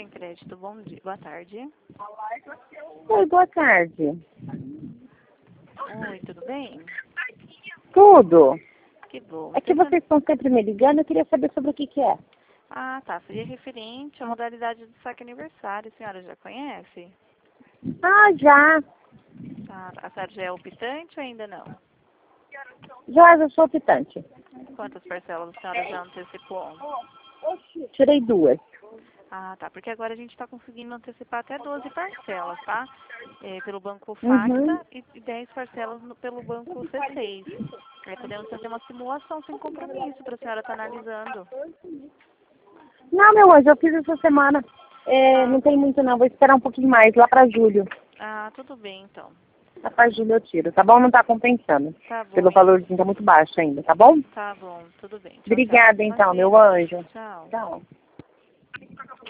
Sem Crédito, bom dia, boa tarde. Oi, boa tarde. Oi, tudo bem? Tudo. Que bom. É que vocês estão sempre me ligando, eu queria saber sobre o que é. Ah, tá. Seria referente à modalidade do saque aniversário. A senhora já conhece? Ah, já. Ah, a senhora já é optante ou ainda não? Já sou optante. Quantas parcelas a senhora já antecipou? Tirei 2. Ah, tá. Porque agora a gente está conseguindo antecipar até 12 parcelas, tá? Pelo banco Uhum. Facta e 10 parcelas pelo banco C6. Aí podemos fazer uma simulação sem compromisso para a senhora estar analisando. Não, meu anjo, eu fiz essa semana. Tá. Não tem muito não, vou esperar um pouquinho mais, lá pra julho. Ah, tudo bem então. Lá pra julho eu tiro, tá bom? Não tá compensando. Tá bom, Pelo valorzinho tá muito baixo ainda, tá bom? tá bom, tudo bem. Tchau, tchau. Obrigada então, meu Imagina. anjo. Tchau. Tchau.